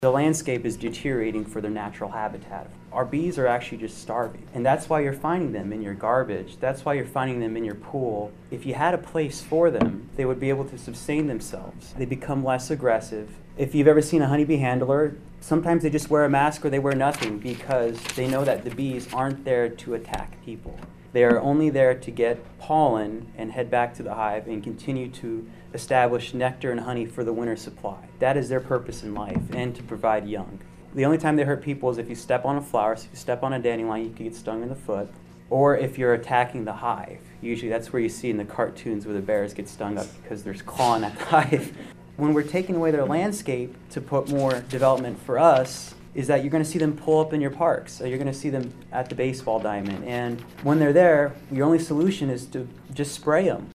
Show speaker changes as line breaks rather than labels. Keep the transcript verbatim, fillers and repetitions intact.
The landscape is deteriorating for their natural habitat. Our bees are actually just starving, and that's why you're finding them in your garbage. That's why you're finding them in your pool. If you had a place for them, they would be able to sustain themselves. They become less aggressive. If you've ever seen a honeybee handler, sometimes they just wear a mask or they wear nothing because they know that the bees aren't there to attack people. They are only there to get pollen and head back to the hive and continue to establish nectar and honey for the winter supply. That is their purpose in life, and to provide young. The only time they hurt people is if you step on a flower. So if you step on a dandelion, you can get stung in the foot. Or if you're attacking the hive. Usually that's where you see in the cartoons where the bears get stung up because there's clawing at the hive. When we're taking away their landscape to put more development for us, is that you're going to see them pull up in your parks. So you're going to see them at the baseball diamond. And when they're there, your only solution is to just spray them.